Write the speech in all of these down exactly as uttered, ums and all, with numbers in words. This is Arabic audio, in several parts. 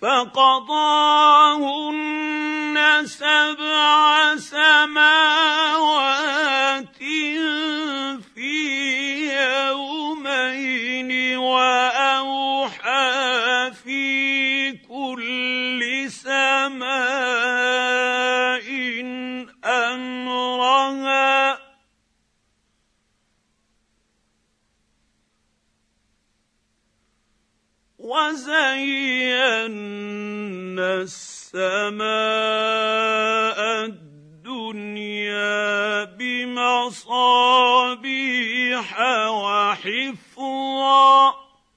فقضاهن سبع سماوات في يومين وأوحى في كل سماء أمرها وزينا السماء الدنيا بمصابيح وحفظا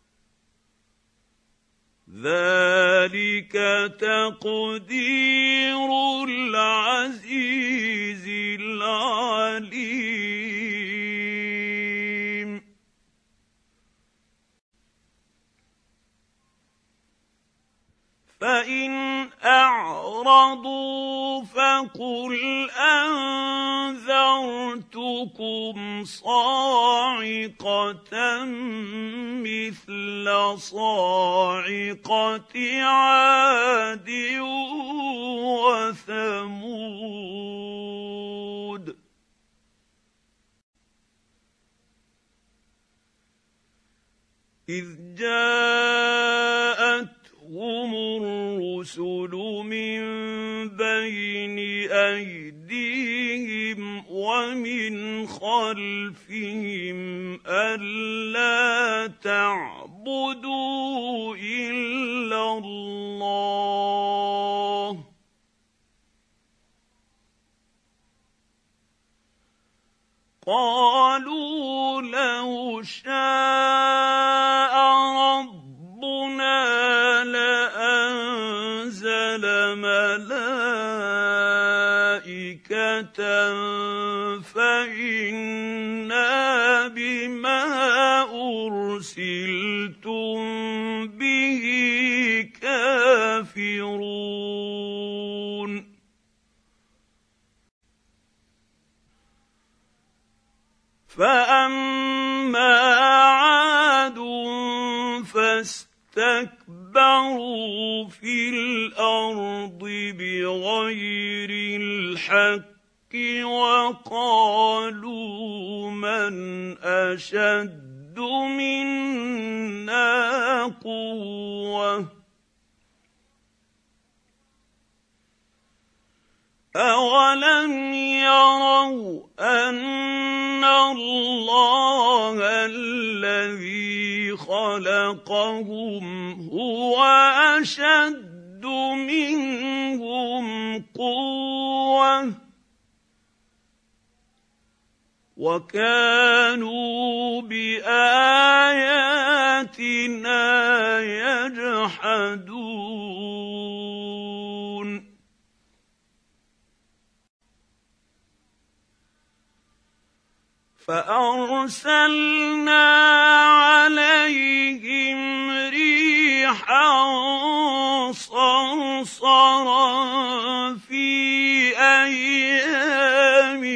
ذلك تقدير العزيز العليم فإن أعرضوا فقل أنذرتكم صاعقة مثل صاعقة عاد وثمود إذ جاءت هم الرسل من بين أيديهم ومن خلفهم ألا تعبدوا إلا الله قالوا لو شاء ربنا لأنزل ملائكة فإنا بما أرسلتم به كافرون فأما عاد فاستكبروا في الأرض بغير الحق وقالوا من أشد منا قوة أولم يروا أن الله الذي خلقهم هو أشد منهم قوة وكانوا بآياتنا يجحدون فأرسلنا عليهم ريحا صرصرا في أيام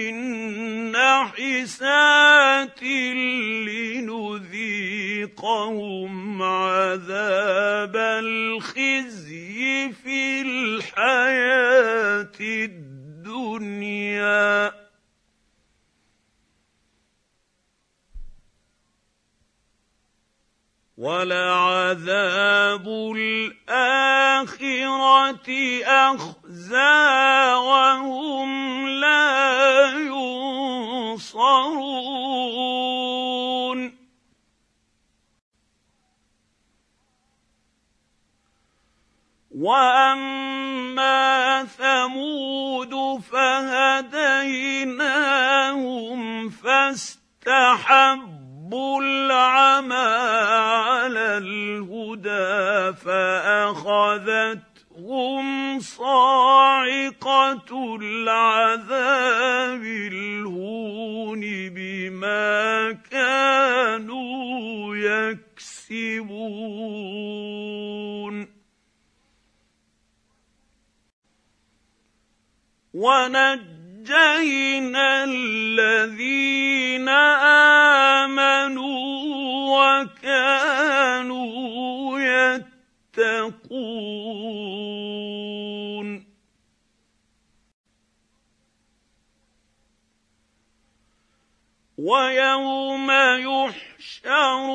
نحسات لنذيقهم عذاب الخزي في الحياة الدنيا وَلَعَذَابُ الْآخِرَةِ أَخْزَىٰ وَهُمْ لَا يُنصَرُونَ وَأَمَّا ثَمُودُ فَهَدَيْنَاهُمْ فَاسْتَحَبُّوا الْعَمَىٰ عَلَى الْهُدَىٰ فَأَخَذَتْهُمْ صَاعِقَةُ الْعَذَابِ الْهُونِ بِمَا كَانُوا يَكْسِبُونَ وَنَجَّيْنَا الَّذِينَ آمَنُوا وَكَانُوا يتقون ويوم يحشر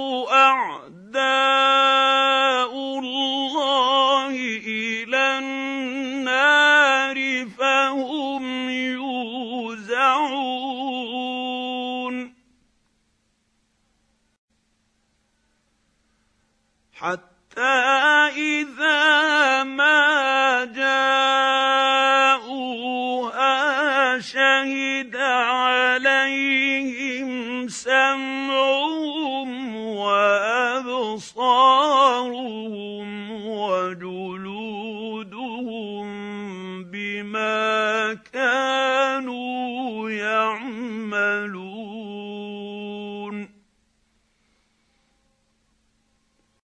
أعداء الله إلى النار فهم يوزعون حتى إذا ما جاءوها شهد عليهم سمعهم وأبصارهم وجلودهم